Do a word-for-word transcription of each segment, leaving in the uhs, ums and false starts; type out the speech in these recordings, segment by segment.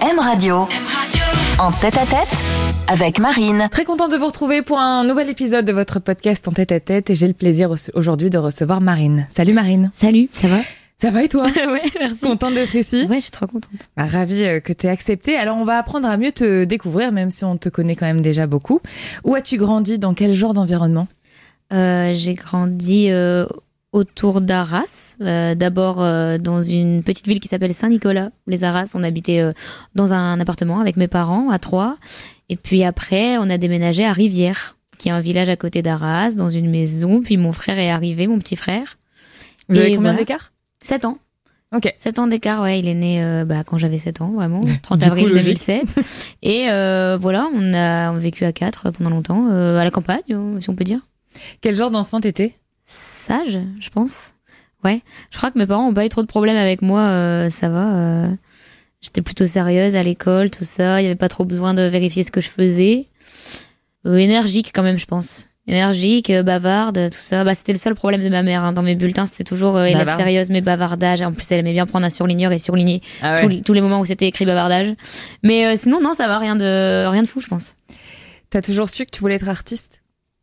M Radio. En tête-à-tête avec Marine. Très contente de vous retrouver pour un nouvel épisode de votre podcast En tête-à-tête et j'ai le plaisir aujourd'hui de recevoir Marine. Salut Marine. Salut, ça va? Ça va et toi? Ouais, merci. Contente d'être ici? Ouais, je suis trop contente. Bah, ravie que tu aies accepté. Alors on va apprendre à mieux te découvrir, même si on te connaît quand même déjà beaucoup. Où as-tu grandi? Dans quel genre d'environnement? euh, J'ai grandi euh, autour d'Arras. Euh, d'abord euh, dans une petite ville qui s'appelle Saint-Nicolas. Les Arras, on habitait euh, dans un appartement avec mes parents à Troyes. Et puis après, on a déménagé à Rivière, qui est un village à côté d'Arras, dans une maison. Puis mon frère est arrivé, mon petit frère. Vous Et avez combien voilà. d'écart? sept ans. Ok. sept ans d'écart, ouais. Il est né euh, bah, quand j'avais sept ans, vraiment. trente Du coup, avril logique. deux mille sept. Et euh, voilà, on a, on a vécu à quatre pendant longtemps, euh, à la campagne, euh, si on peut dire. Quel genre d'enfant t'étais? Sage, je pense. Ouais. Je crois que mes parents n'ont pas eu trop de problèmes avec moi, euh, ça va. Euh, j'étais plutôt sérieuse à l'école, tout ça. Il n'y avait pas trop besoin de vérifier ce que je faisais. Euh, énergique quand même, je pense. Énergique, euh, bavarde, tout ça. Bah, c'était le seul problème de ma mère. Hein. Dans mes bulletins, c'était toujours euh, élève Bavarde. sérieuse, mais bavardage. En plus, elle aimait bien prendre un surligneur et surligner Ah ouais. tous, les- tous les moments où c'était écrit bavardage. Mais euh, sinon, non, ça va, rien de, rien de fou, je pense. T'as toujours su que tu voulais être artiste?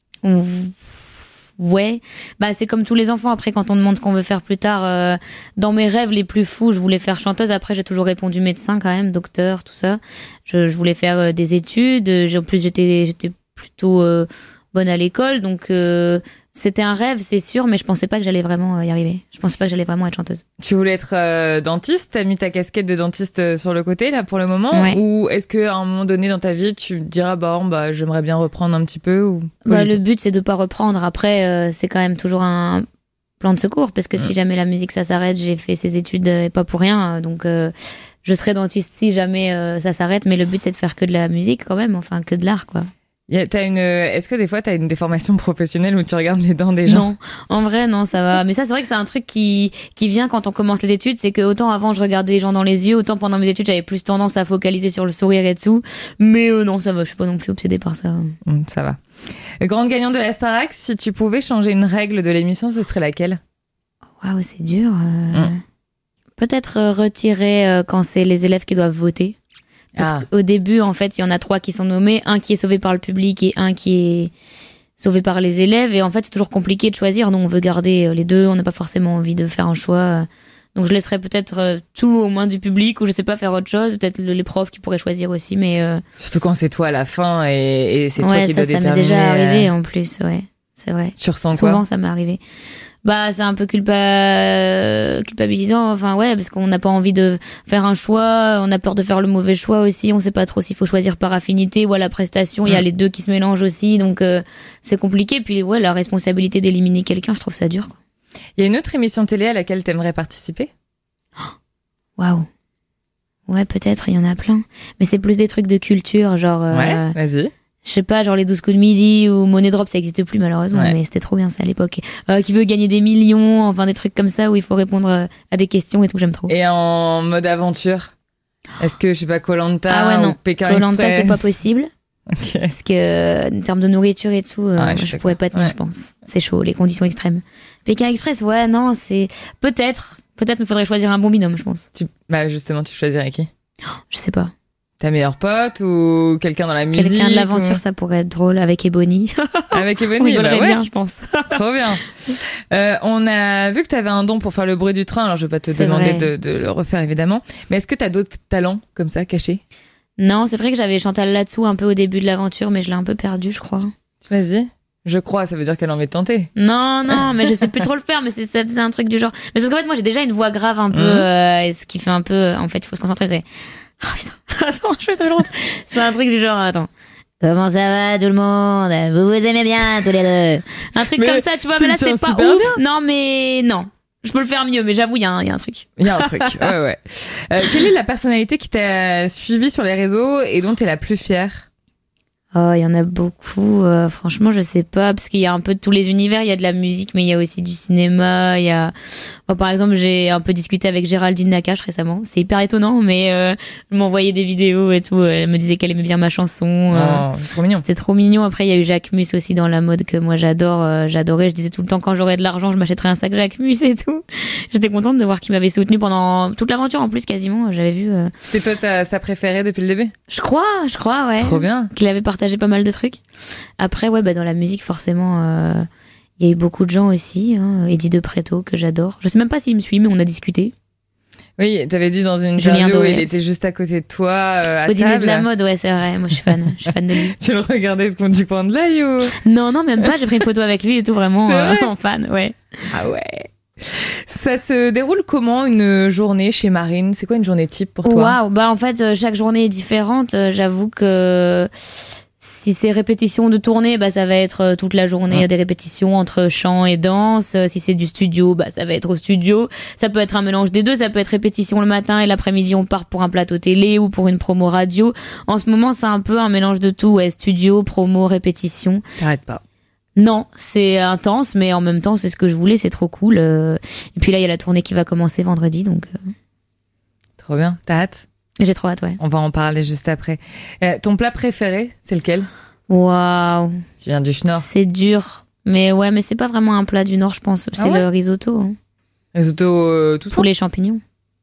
Ouais, bah c'est comme tous les enfants. Après, quand on demande ce qu'on veut faire plus tard, euh, dans mes rêves les plus fous, je voulais faire chanteuse. Après, j'ai toujours répondu médecin quand même, docteur, tout ça. Je, je voulais faire euh, des études. J'ai- En plus, j'étais j'étais plutôt euh, bonne à l'école, donc euh, c'était un rêve, c'est sûr, mais je pensais pas que j'allais vraiment euh, y arriver. Je pensais pas que j'allais vraiment être chanteuse. Tu voulais être euh, dentiste? T'as mis ta casquette de dentiste euh, sur le côté là pour le moment? Ouais. Ou est-ce qu'à un moment donné dans ta vie tu te diras bah, bah j'aimerais bien reprendre un petit peu ou... Pas Bah, du le tout. but, c'est de pas reprendre. Après, euh, c'est quand même toujours un plan de secours, parce que si jamais la musique ça s'arrête, j'ai fait ces études euh, pas pour rien, donc euh, je serai dentiste si jamais euh, ça s'arrête. Mais le but, c'est de faire que de la musique quand même, enfin que de l'art, quoi. Y a- t'as une... Est-ce que des fois t'as une déformation professionnelle où tu regardes les dents des gens? Non, en vrai, non, ça va. Mais ça, c'est vrai que c'est un truc qui, qui vient quand on commence les études. C'est que autant avant, je regardais les gens dans les yeux, autant pendant mes études, j'avais plus tendance à focaliser sur le sourire et tout. Mais euh, non, ça va, je suis pas non plus obsédée par ça. Hum, ça va. Grande gagnante de la Starac, si tu pouvais changer une règle de l'émission, ce serait laquelle? Waouh, c'est dur. euh. Mm. Peut-être euh, retirer euh, quand c'est les élèves qui doivent voter. Parce Ah. qu'au début, en fait, il y en a trois qui sont nommés, un qui est sauvé par le public et un qui est sauvé par les élèves. Et en fait, c'est toujours compliqué de choisir. Nous, on veut garder euh, les deux. On n'a pas forcément envie de faire un choix. euh. Donc, je laisserais peut-être euh, tout aux mains du public, ou je sais pas, faire autre chose. Peut-être le- les profs qui pourraient choisir aussi. Mais euh, Surtout quand c'est toi à la fin et, et c'est toi ouais, qui ça, dois ça m'est déterminer. déjà arrivé euh, en plus. Ouais, c'est vrai. Tu ressens Souvent, quoi? ça m'est arrivé. Bah, c'est un peu culpa... culpabilisant. Enfin, ouais, parce qu'on n'a pas envie de faire un choix. On a peur de faire le mauvais choix aussi. On sait pas trop s'il faut choisir par affinité ou à la prestation. Il y a Mm. les deux qui se mélangent aussi. Donc, euh, c'est compliqué. Puis, ouais, la responsabilité d'éliminer quelqu'un, je trouve ça dur, quoi. Il y a une autre émission télé à laquelle t'aimerais participer? Waouh. Ouais, peut-être, il y en a plein. Mais c'est plus des trucs de culture, genre... euh, Ouais, vas-y. Je sais pas, genre les douze coups de midi ou Money Drop, ça existe plus malheureusement, Ouais. mais c'était trop bien ça à l'époque. Euh, qui veut gagner des millions, enfin des trucs comme ça où il faut répondre euh, à des questions et tout, j'aime trop. Et en mode aventure? Est-ce que, je sais pas, Koh-Lanta Ah ouais, non. ou Pékin Koh-Lanta, Express? c'est pas possible, Ok. parce que euh, en termes de nourriture et tout, euh, Ouais, moi, je suis je d'accord. pourrais pas tenir, Ouais. je pense. C'est chaud, les conditions extrêmes. Pékin Express, ouais, non, c'est peut-être, peut-être, mais faudrait choisir un bon binôme, je pense. Tu... Bah justement, tu choisirais qui? Je sais pas. Ta meilleure pote ou quelqu'un dans la musique? Quelqu'un de l'aventure, ou- ça pourrait être drôle avec Ebony. Avec On Ebony, rigolerait bah ouais. bien, je pense. Trop bien. Euh, on a vu que tu avais un don pour faire le bruit du train. Alors, je vais pas te C'est demander vrai. de, de le refaire, évidemment. Mais est-ce que tu as d'autres talents comme ça, cachés? Non, c'est vrai que j'avais Chantal là-dessous un peu au début de l'aventure, mais je l'ai un peu perdu, je crois. Vas-y. Je crois, ça veut dire qu'elle a envie de tenter. Non, non, mais je sais plus trop le faire, mais c'est, c'est un truc du genre. Mais parce qu'en fait, moi, j'ai déjà une voix grave un peu, Mhm. euh, et ce qui fait un peu, en fait, il faut se concentrer, c'est, oh putain, attends, je vais te le rendre. C'est un truc du genre, attends. Comment ça va tout le monde? Vous vous aimez bien tous les deux? Un truc Mais comme ça, tu vois, tu mais là, le tiens c'est pas super ouf. Non, mais non. Je peux le faire mieux, mais j'avoue, il y, a un- il y a un truc. Il y a un truc. Ouais, ouais. Euh, quelle est la personnalité qui t'a suivi sur les réseaux et dont tu es la plus fière? Oh, il y en a beaucoup. Euh, franchement, je sais pas, parce qu'il y a un peu de tous les univers. Il y a de la musique, mais il y a aussi du cinéma. Il y a, bon, par exemple, j'ai un peu discuté avec Géraldine Nakache récemment. C'est hyper étonnant, mais euh, elle m'envoyait des vidéos et tout. Elle me disait qu'elle aimait bien ma chanson. Oh, c'est trop mignon. C'était trop mignon. Après, il y a eu Jacques Mus aussi dans la mode que moi j'adore. Euh, j'adorais. Je disais tout le temps quand j'aurais de l'argent, je m'achèterais un sac Jacques Mus et tout. J'étais contente de voir qu'il m'avait soutenue pendant toute l'aventure. En plus, quasiment, j'avais vu. Euh... C'était toi ta, sa préférée depuis le début? Je crois, je crois, ouais. Trop bien. Qu'il avait partagé pas mal de trucs. Après, ouais, bah, dans la musique, forcément, il euh, y a eu beaucoup de gens aussi. Hein. Eddie De Pretto, que j'adore. Je sais même pas s'il me suit, mais on a discuté. Oui, t'avais dit dans une Julien interview, Doré. il était juste à côté de toi, euh, à Au dîner table. de la mode, ouais, c'est vrai. Moi, je suis fan. Je suis fan de lui. Tu le regardais du coin de l'œil ou? Non, non, même pas. J'ai pris une photo avec lui et tout, vraiment euh, en fan, ouais. Ah ouais. Ça se déroule comment une journée chez Marine? C'est quoi une journée type pour toi? Waouh, bah en fait, euh, chaque journée est différente. Euh, J'avoue que si c'est répétition de tournée, bah ça va être euh, toute la journée, Ouais. des répétitions entre chant et danse. Euh, Si c'est du studio, bah ça va être au studio. Ça peut être un mélange des deux. Ça peut être répétition le matin et l'après-midi on part pour un plateau télé ou pour une promo radio. En ce moment, c'est un peu un mélange de tout. Ouais, studio, promo, répétition. T'arrêtes pas. Non, c'est intense, mais en même temps, c'est ce que je voulais. C'est trop cool. Euh, Et puis là, il y a la tournée qui va commencer vendredi, donc euh, Trop bien. T'as hâte? j'ai trop hâte, ouais. On va en parler juste après. Euh, ton plat préféré, c'est lequel? Waouh. Tu viens du Schnorr. C'est dur. Mais ouais, mais c'est pas vraiment un plat du Nord, je pense. C'est Ah ouais le risotto. Hein. Risotto, euh, tout ça. Pour les champignons.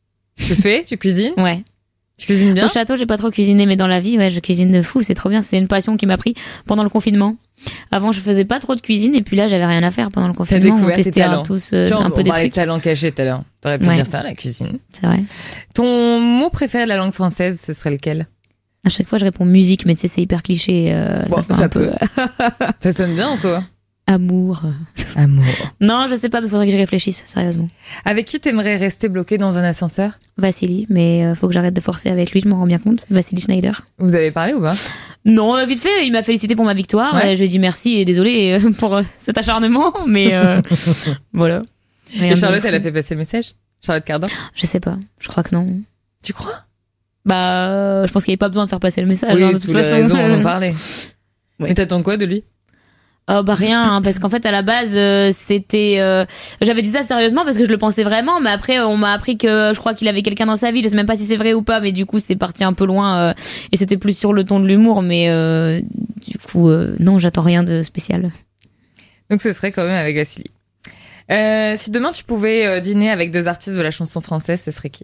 Tu fais? Tu cuisines? Ouais. Tu cuisines bien? Au château, j'ai pas trop cuisiné, mais dans la vie, ouais, je cuisine de fou. C'est trop bien. C'est une passion qui m'a pris pendant le confinement. Avant, je faisais pas trop de cuisine et puis là, j'avais rien à faire pendant le confinement. découvert On tes testait un, talents. tous euh, Tu vois, un on peu des parlait de trucs. talent caché tout à l'heure. T'aurais pu Ouais. dire ça, la cuisine. C'est vrai. Ton mot préféré de la langue française, ce serait lequel? À chaque fois, je réponds musique, mais tu sais, c'est hyper cliché. euh, Bon, ça fait ça un peu peut. Ça sonne bien en soi. amour. Amour. Non, je sais pas, mais faudrait que j'y réfléchisse, sérieusement. Avec qui t'aimerais rester bloqué dans un ascenseur? Vassili, mais euh, faut que j'arrête de forcer avec lui, je m'en rends bien compte. Vassili Schneider. Vous avez parlé ou pas? Non, euh, vite fait, il m'a félicité pour ma victoire. Ouais. Et je lui ai dit merci et désolé euh, pour euh, cet acharnement, mais euh, voilà. Rien Et de Charlotte, fou. elle a fait passer le message? Charlotte Cardin? Je sais pas, je crois que non. Tu crois? Bah, euh, je pense qu'il n'y avait pas besoin de faire passer le message, Oui, hein, de toutes toute les façon. raisons, on en parlait. Ouais. Mais t'attends quoi de lui? Oh bah rien, hein, parce qu'en fait à la base euh, c'était, euh, j'avais dit ça sérieusement parce que je le pensais vraiment, mais après on m'a appris que je crois qu'il avait quelqu'un dans sa vie, je sais même pas si c'est vrai ou pas, mais du coup c'est parti un peu loin euh, et c'était plus sur le ton de l'humour, mais euh, du coup euh, non, j'attends rien de spécial. Donc ce serait quand même avec Vassili. Euh, si demain tu pouvais euh, dîner avec deux artistes de la chanson française, ce serait qui?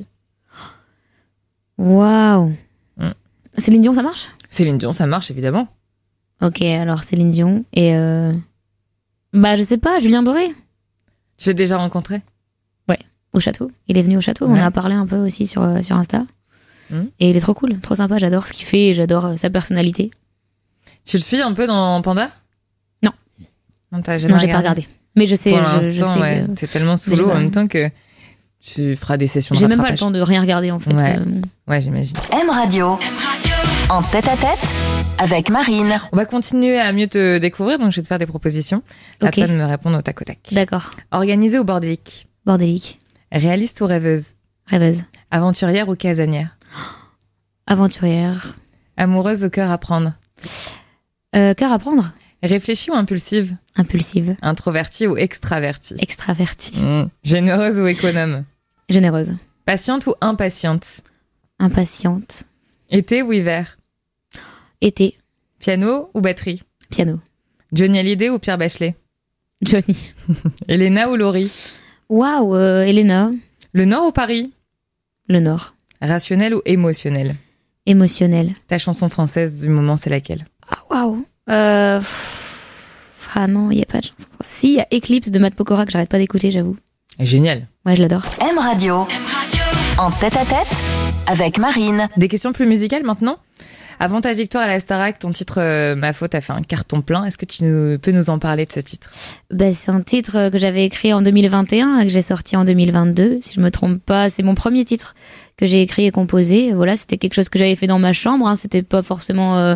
Waouh. Mm. Céline Dion, ça marche? Céline Dion, ça marche évidemment. Ok, alors Céline Dion et euh... bah je sais pas, Julien Doré Tu l'as déjà rencontré? au château. Il est venu au château, Ouais. on a parlé un peu aussi sur euh, sur Insta. Mm. Et il est trop cool, trop sympa. J'adore ce qu'il fait et j'adore euh, sa personnalité. Tu le suis un peu dans Panda? Non. Non, t'as jamais Non, j'ai pas regardé. Mais je sais, Pour je, je l'instant, sais. ouais. que- C'est tellement sous j'ai l'eau pas- en même temps que tu feras des sessions de J'ai même pas le rattrapage. temps de rien regarder en fait. Ouais. Euh, Ouais, j'imagine. M Radio. En tête à tête avec Marine. On va continuer à mieux te découvrir, donc je vais te faire des propositions. À Ok. toi de me répondre au tac au tac. D'accord. Organisée ou bordélique? Bordélique. Réaliste ou rêveuse? Rêveuse. Aventurière ou casanière? Aventurière. Amoureuse au cœur à prendre? Euh, cœur à prendre. Réfléchie ou impulsive? Impulsive. Introvertie ou extravertie? Extravertie. Mmh. Généreuse ou économe? Généreuse. Patiente ou impatiente? Impatiente. Été ou hiver? Été. Piano ou batterie? Piano. Johnny Hallyday ou Pierre Bachelet? Johnny. Elena ou Laurie? Waouh, euh, Elena. Le Nord ou Paris? Le Nord. Rationnel ou émotionnel? Émotionnel. Ta chanson française du moment, c'est laquelle? Ah, waouh. Euh... pff, Ah non, il n'y a pas de chanson. Si, il y a Eclipse de Matt Pokora que j'arrête pas d'écouter, j'avoue. Génial. Ouais, je l'adore. M Radio. En tête à tête avec Marine. Des questions plus musicales maintenant. Avant ta victoire à la Starac, ton titre euh, Ma Faute a fait un carton plein. Est-ce que tu nous- peux nous en parler de ce titre? Bah, c'est un titre que j'avais écrit en deux mille vingt et un et que j'ai sorti en deux mille vingt-deux. Si je me trompe pas, c'est mon premier titre que j'ai écrit et composé. Voilà, c'était quelque chose que j'avais fait dans ma chambre. Hein. C'était pas forcément euh,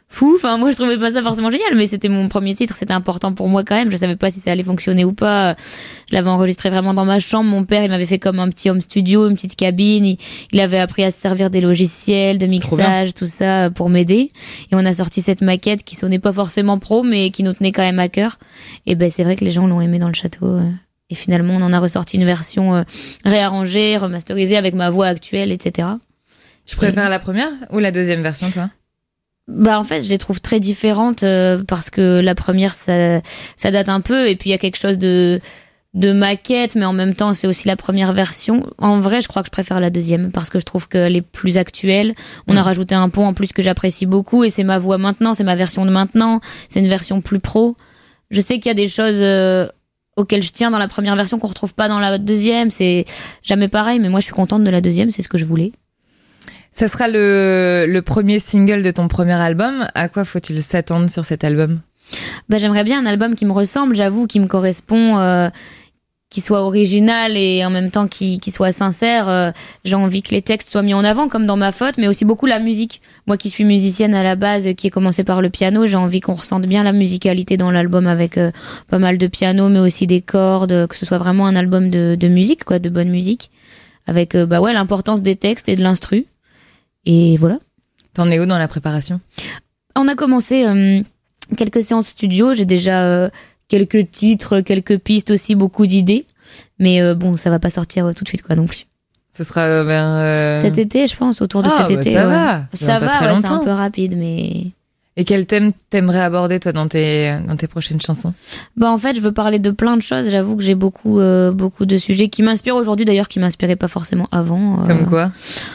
fou. Enfin, moi, je trouvais pas ça forcément génial, mais c'était mon premier titre, c'était important pour moi quand même. Je savais pas si ça allait fonctionner ou pas. Je l'avais enregistré vraiment dans ma chambre. Mon père, il m'avait fait comme un petit home studio, une petite cabine. Il, il avait appris à se servir des logiciels, de mixage, tout ça, pour m'aider. Et on a sorti cette maquette qui sonnait pas forcément pro, mais qui nous tenait quand même à cœur. Et ben, c'est vrai que les gens l'ont aimé dans le château. Et finalement, on en a ressorti une version réarrangée, remasterisée avec ma voix actuelle, et cetera. Tu préfères et... la première ou la deuxième version, toi ? Bah en fait je les trouve très différentes euh, parce que la première ça ça date un peu et puis il y a quelque chose de de maquette mais en même temps c'est aussi la première version. En vrai je crois que je préfère la deuxième parce que je trouve qu'elle est plus actuelle. On mmh. a rajouté un pont en plus que j'apprécie beaucoup et c'est ma voix maintenant, c'est ma version de maintenant, c'est une version plus pro. Je sais qu'il y a des choses euh, auxquelles je tiens dans la première version qu'on retrouve pas dans la deuxième, c'est jamais pareil mais moi je suis contente de la deuxième, c'est ce que je voulais. Ça sera le, le premier single de ton premier album. À quoi faut-il s'attendre sur cet album ? Bah, j'aimerais bien un album qui me ressemble, j'avoue, qui me correspond, euh, qui soit original et en même temps qui, qui soit sincère. Euh, j'ai envie que les textes soient mis en avant, comme dans Ma Faute, mais aussi beaucoup la musique. Moi qui suis musicienne à la base, qui ai commencé par le piano, j'ai envie qu'on ressente bien la musicalité dans l'album avec euh, pas mal de piano, mais aussi des cordes, que ce soit vraiment un album de, de musique, quoi, de bonne musique, avec euh, bah ouais, l'importance des textes et de l'instru. Et voilà. T'en es où dans la préparation ? On a commencé euh, quelques séances studio. J'ai déjà euh, quelques titres, quelques pistes aussi, beaucoup d'idées. Mais euh, bon, ça va pas sortir euh, tout de suite, quoi, non plus. Ce sera vers... Euh... Cet été, je pense, autour de ah, cet bah été. Ça ouais. va, ça va, ouais, c'est un peu rapide, mais... Et quel thème t'aimerais aborder, toi, dans tes, dans tes prochaines chansons ? Bah, en fait, je veux parler de plein de choses. J'avoue que j'ai beaucoup, euh, beaucoup de sujets qui m'inspirent aujourd'hui, d'ailleurs, qui m'inspiraient pas forcément avant. Euh... Comme quoi ?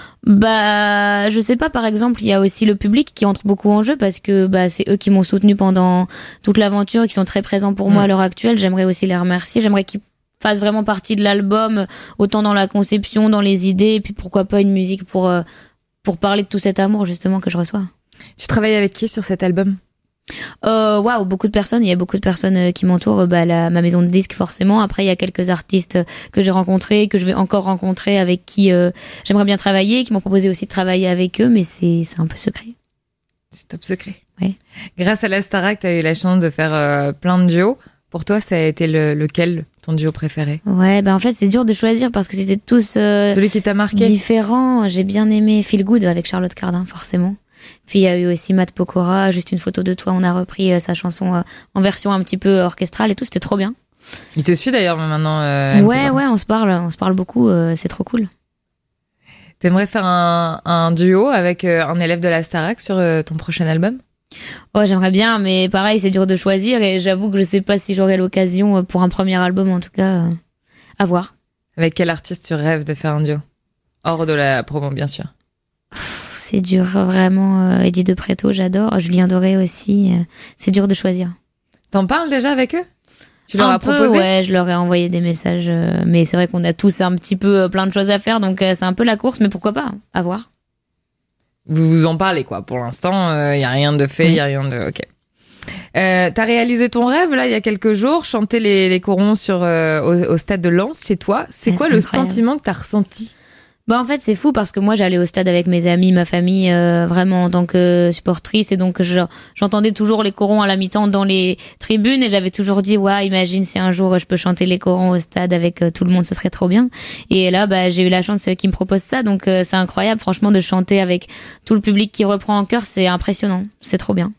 Bah, je sais pas, par exemple, il y a aussi le public qui entre beaucoup en jeu parce que bah, c'est eux qui m'ont soutenu pendant toute l'aventure et qui sont très présents pour mmh. moi à l'heure actuelle. J'aimerais aussi les remercier. J'aimerais qu'ils fassent vraiment partie de l'album, autant dans la conception, dans les idées, et puis pourquoi pas une musique pour, euh, pour parler de tout cet amour, justement, que je reçois. Tu travailles avec qui sur cet album ? Euh, waouh, beaucoup de personnes. Il y a beaucoup de personnes qui m'entourent. Bah, la, ma maison de disques, forcément. Après, il y a quelques artistes que j'ai rencontrés, que je vais encore rencontrer, avec qui euh, j'aimerais bien travailler, qui m'ont proposé aussi de travailler avec eux, mais c'est, c'est un peu secret. C'est top secret. Ouais. Grâce à la Starac, tu as eu la chance de faire euh, plein de duos. Pour toi, ça a été le, lequel, ton duo préféré ? Ouais, bah en fait, c'est dur de choisir parce que c'était tous euh, celui qui t'a marqué. Différents. J'ai bien aimé Feel Good avec Charlotte Cardin, forcément. Puis il y a eu aussi Matt Pokora, Juste une photo de toi. On a repris euh, sa chanson euh, en version un petit peu orchestrale et tout. C'était trop bien. Il te suit d'ailleurs maintenant. Euh, ouais, ouais, on se parle, on se parle beaucoup. Euh, c'est trop cool. T'aimerais faire un, un duo avec euh, un élève de la Starac sur euh, ton prochain album ? Ouais, j'aimerais bien, mais pareil, c'est dur de choisir et j'avoue que je sais pas si j'aurai l'occasion pour un premier album, en tout cas, euh, à voir. Avec quel artiste tu rêves de faire un duo ? Hors de la promo, bien sûr. C'est dur, vraiment. Euh, Eddie de Pretto, j'adore. Julien Doré aussi. Euh, c'est dur de choisir. T'en parles déjà avec eux ? Tu leur un as peu, proposé ? Ouais, je leur ai envoyé des messages. Euh, mais c'est vrai qu'on a tous un petit peu euh, plein de choses à faire, donc euh, c'est un peu la course, mais pourquoi pas ? À voir. Vous vous en parlez, quoi. Pour l'instant, il euh, n'y a rien de fait, il oui. n'y a rien de... Ok. Euh, t'as réalisé ton rêve, là, il y a quelques jours, chanter les, les corons sur, euh, au, au stade de Lens, chez toi. C'est ouais, quoi c'est le incroyable. Sentiment que t'as ressenti ? Bah en fait c'est fou parce que moi j'allais au stade avec mes amis, ma famille, euh, vraiment en tant que supportrice, et donc je, j'entendais toujours les corons à la mi-temps dans les tribunes et j'avais toujours dit ouais, imagine si un jour je peux chanter les corons au stade avec euh, tout le monde, ce serait trop bien. Et là bah j'ai eu la chance qu'ils me proposent ça, donc euh, c'est incroyable franchement de chanter avec tout le public qui reprend en chœur, c'est impressionnant, c'est trop bien.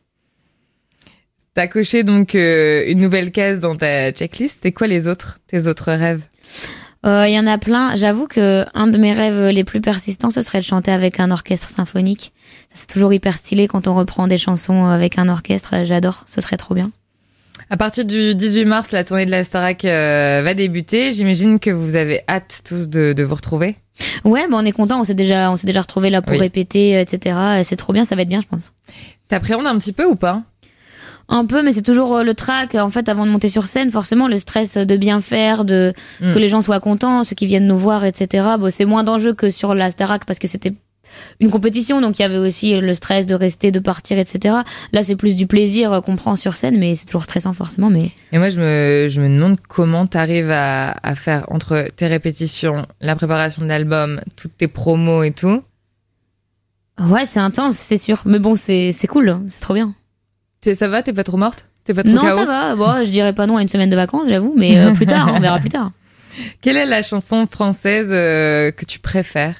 T'as coché donc euh, une nouvelle case dans ta checklist, c'est quoi les autres, tes autres rêves ? Il euh, y en a plein. J'avoue que un de mes rêves les plus persistants, ce serait de chanter avec un orchestre symphonique. Ça, c'est toujours hyper stylé quand on reprend des chansons avec un orchestre. J'adore, ce serait trop bien. À partir du dix-huit mars, la tournée de la Starac euh, va débuter. J'imagine que vous avez hâte tous de, de vous retrouver. Ouais, bah on est content. On s'est déjà, on s'est déjà retrouvés là pour oui. répéter, et cetera. C'est trop bien, ça va être bien, je pense. T'appréhendes un petit peu ou pas ? Un peu, mais c'est toujours le trac. En fait, avant de monter sur scène, forcément, le stress de bien faire, de mmh. que les gens soient contents, ceux qui viennent nous voir, et cetera. Bon, c'est moins d'enjeu que sur la Starac parce que c'était une compétition, donc il y avait aussi le stress de rester, de partir, et cetera. Là, c'est plus du plaisir qu'on prend sur scène, mais c'est toujours stressant forcément. Mais et moi, je me je me demande comment t'arrives à à faire entre tes répétitions, la préparation de l'album, toutes tes promos et tout. Ouais, c'est intense, c'est sûr. Mais bon, c'est, c'est cool, c'est trop bien. T'es, ça va, t'es pas trop morte? T'es pas trop Non, K O? ça va. Bon, je dirais pas non à une semaine de vacances, j'avoue, mais euh, plus tard, on verra plus tard. Quelle est la chanson française euh, que tu préfères?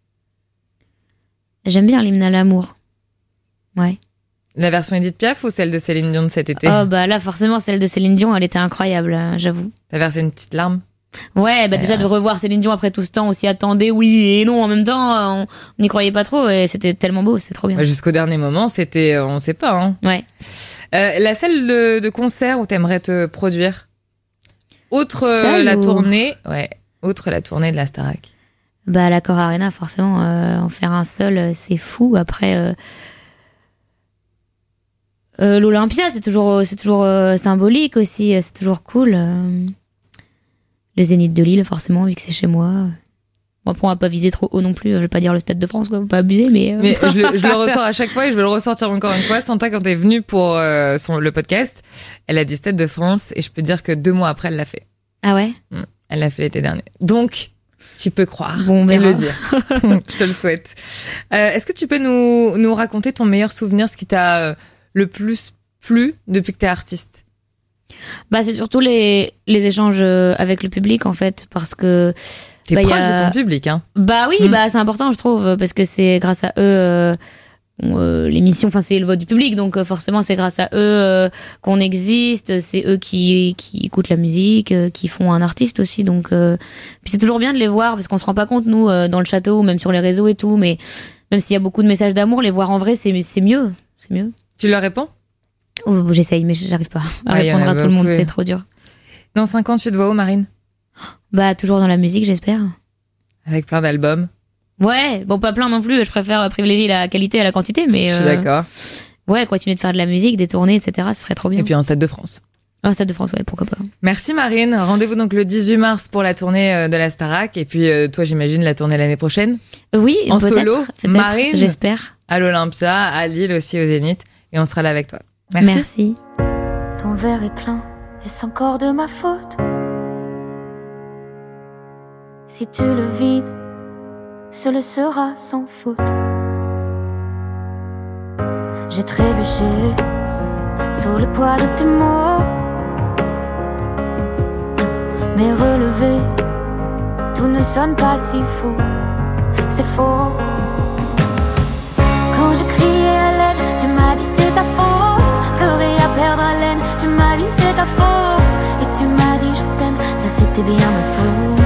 J'aime bien l'hymne à l'amour. Ouais. La version Edith Piaf ou celle de Céline Dion de cet été? Oh, bah là, forcément, celle de Céline Dion, elle était incroyable, euh, j'avoue. T'as versé une petite larme? Ouais, bah Ouais, déjà ouais. de revoir Céline Dion après tout ce temps, on s'y attendait, oui et non en même temps, euh, on n'y croyait pas trop et c'était tellement beau, c'était trop bien. Bah, jusqu'au dernier moment, c'était, euh, on sait pas. Hein. Ouais. Euh, la salle de, de concert où t'aimerais te produire, outre euh, Salle la ou- tournée, ouais, outre la tournée de la Starac. Bah l'Accor Arena, forcément, euh, en faire un seul, euh, c'est fou. Après, euh, euh, l'Olympia, c'est toujours, c'est toujours euh, symbolique aussi, euh, c'est toujours cool. euh. Le Zénith de Lille, forcément, vu que c'est chez moi. Bon, après, on va pas viser trop haut non plus. Je vais pas dire le Stade de France, quoi, faut pas abuser, mais. euh, Mais je le, je le ressors à chaque fois et je vais le ressortir encore une fois. Santa, quand t'es venue pour euh, son, le podcast, elle a dit Stade de France et je peux dire que deux mois après, elle l'a fait. Ah ouais. Mm. Elle l'a fait l'été dernier. Donc, tu peux croire Bon, on et verra. le dire. Je te le souhaite. Euh, est-ce que tu peux nous, nous raconter ton meilleur souvenir, ce qui t'a euh, le plus plu depuis que t'es artiste? Bah c'est surtout les les échanges euh, avec le public en fait, parce que. T'es Bah, y proche a- de ton public, hein. Bah oui, Mm. bah c'est important je trouve, parce que c'est grâce à eux euh, on, euh, l'émission, enfin c'est le vote du public, donc euh, forcément c'est grâce à eux euh, qu'on existe, c'est eux qui qui écoutent la musique, euh, qui font un artiste aussi, donc euh, puis c'est toujours bien de les voir parce qu'on se rend pas compte nous euh, dans le château, même sur les réseaux et tout, mais même s'il y a beaucoup de messages d'amour, les voir en vrai c'est c'est mieux, c'est mieux. Tu leur réponds? Oh, j'essaye mais j'arrive pas à Ah, y en répondre a à tout le monde, beaucoup, oui. c'est trop dur. Dans cinq ans, tu te vois où, Marine? Bah toujours dans la musique j'espère. Avec plein d'albums. Ouais, bon pas plein non plus, je préfère privilégier la qualité à la quantité, mais Je suis euh, d'accord. ouais, continuer de faire de la musique, des tournées, et cetera, ce serait trop bien. Et puis en Stade de France. Oh, Stade de France, ouais, pourquoi pas. Merci Marine. Rendez-vous donc le dix-huit mars pour la tournée euh, de la Starac. Et puis euh, toi, j'imagine, la tournée l'année prochaine. Euh, Oui, En peut-être, solo, peut-être, Marine. j'espère. À l'Olympia, à Lille aussi, au Zénith. Et on sera là avec toi. Merci. Merci. Ton verre est plein, est-ce encore de ma faute? Si tu le vides, ce le sera sans faute. J'ai trébuché sous le poids de tes mots, mais relevé, tout ne sonne pas si faux. C'est faux. Quand j'ai crié à l'aide, tu m'as dit c'est ta faute. Pleurer à perdre haleine, tu m'as dit c'est ta faute. Et tu m'as dit je t'aime, ça c'était bien ma faute.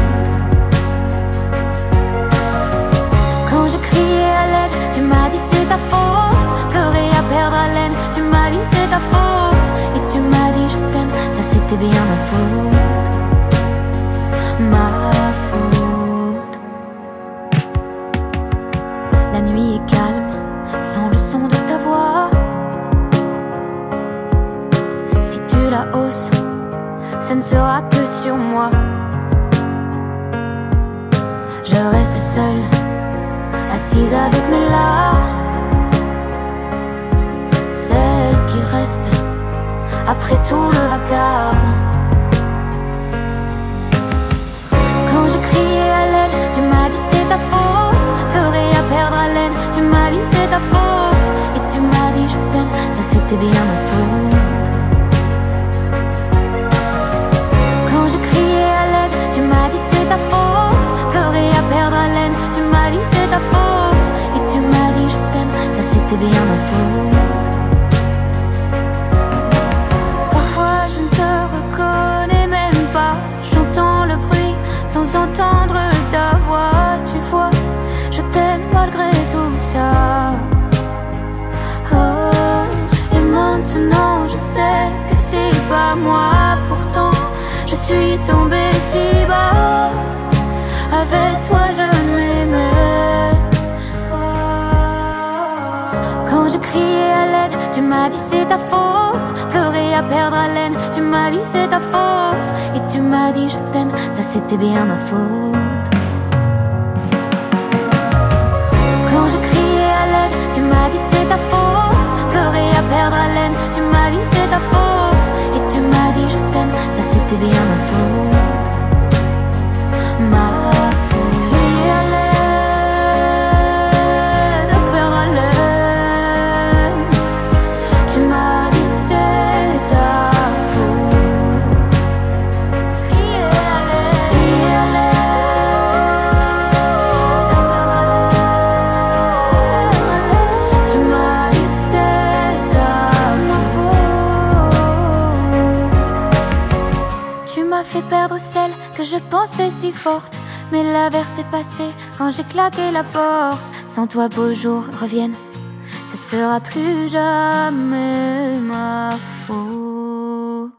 Quand j'ai crié à l'aide, tu m'as dit c'est ta faute. Pleurer à perdre haleine, tu m'as dit c'est ta faute. Et tu m'as dit je t'aime, ça c'était bien ma faute. Ma faute. La nuit est calme, sans le son de ta voix. Si tu la hausses, ce ne sera que sur moi. Je reste seule, assise avec mes larmes, celle qui reste après tout le vacarme. Quand j'ai crié à l'aide, tu m'as dit c'est ta faute. Pleurer à perdre haleine, tu m'as dit c'est ta faute. Et tu m'as dit je t'aime, ça c'était bien ma faute. Quand j'ai crié à l'aide, tu m'as dit c'est ta faute. Pleurer à perdre haleine, tu m'as dit c'est ta faute. Et tu m'as dit je t'aime, ça c'était bien ma faute. Parfois je ne te reconnais même pas. J'entends le bruit sans entendre ta voix. Tu vois, je t'aime malgré tout ça. Oh, et maintenant je sais que c'est pas moi. Pourtant je suis tombée si bas. Avec toi je m'aimais. Oh. Quand j'ai crié à l'aide, tu m'as dit c'est ta faute. Pleurer à perdre haleine, tu m'as dit c'est ta faute. Et tu m'as dit je t'aime, ça c'était bien ma faute. Quand j'ai crié à l'aide, tu m'as dit c'est ta faute. Pleurer à perdre haleine, tu m'as dit c'est ta faute. Et tu m'as dit je t'aime, ça c'était bien ma faute. Ma faute. Crier à l'aide, perdre haleine, perdre celle que je pensais si forte. Mais l'averse est passée quand j'ai claqué la porte. Sans toi, beaux jours reviennent, ce sera plus jamais ma faute.